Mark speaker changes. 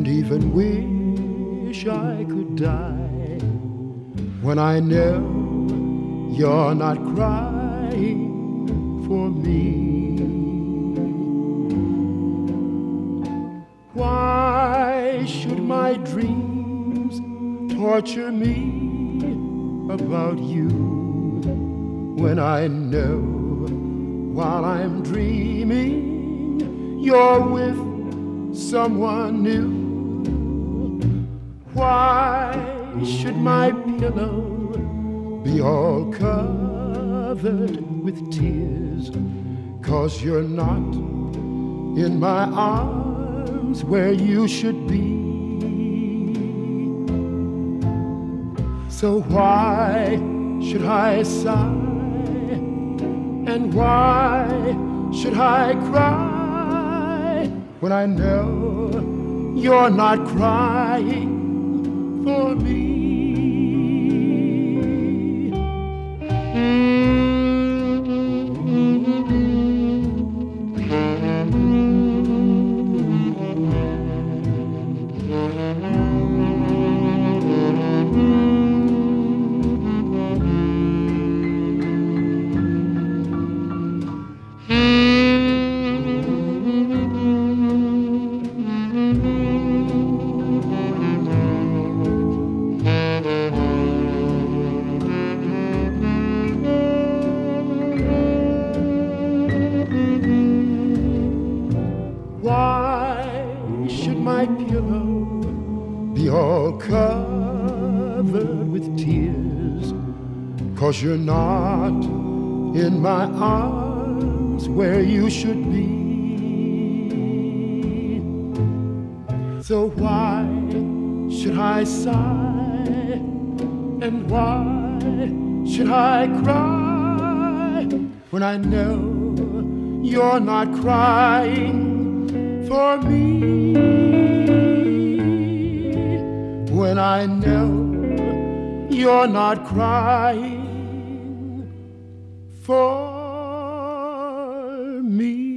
Speaker 1: even wish I could die when I know you're not crying for me. Why should my dreams torture me about you when I know while I'm dreaming you're with someone new? Why should my pillow be all covered with tears? 'Cause you're not in my arms where you should be. So why should I sigh, and why should I cry when I know you're not crying for me? Why should my pillow be all covered with tears? 'Cause you're not in my arms where you should be. So why should I sigh, and why should I cry when I know you're not crying for me? When I know you're not crying for me.